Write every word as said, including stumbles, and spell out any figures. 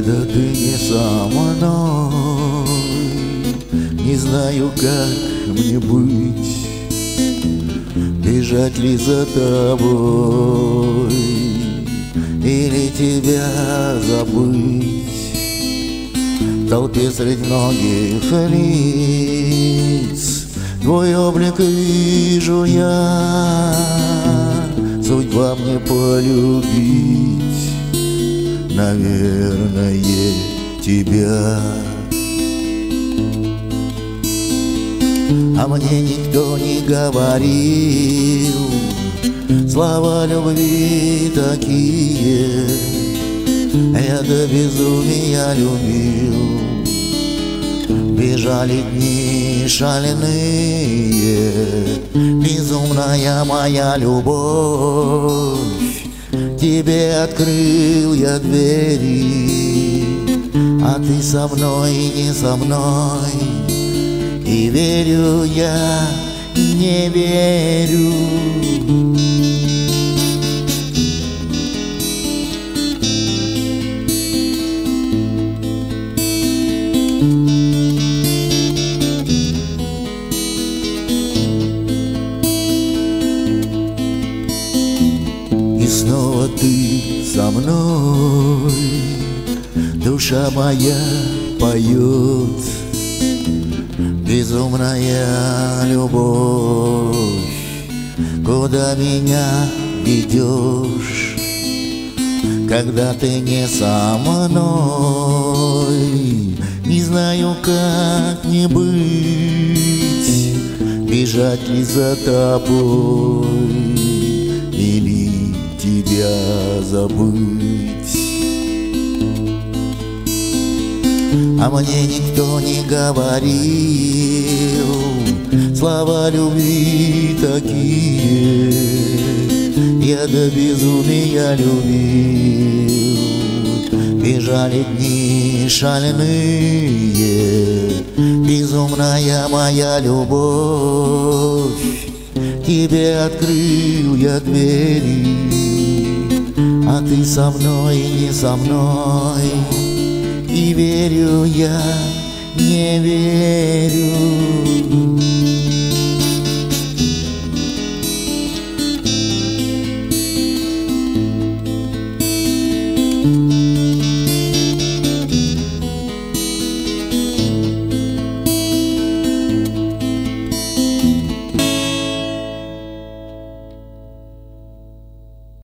когда ты не со мной. Не знаю, как мне быть, бежать ли за тобой или тебя забыть. В толпе средь многих лиц твой облик вижу я. Судьба мне полюбить, наверное, тебя. А мне никто не говорил слова любви такие. Я до безумия любил. Бежали дни шальные, безумная моя любовь. Тебе открыл я двери, а ты со мной и не со мной. И верю я, и не верю. И снова ты со мной, душа моя поет. Безумная любовь, куда меня ведешь, когда ты не со мной. Не знаю, как не быть, бежать ли за тобой или тебя забыть. А мне никто не говорил слова любви такие. Я до безумия любил. Бежали дни шальные, безумная моя любовь. Тебе открыл я двери, а ты со мной и не со мной. И верю я, не верю.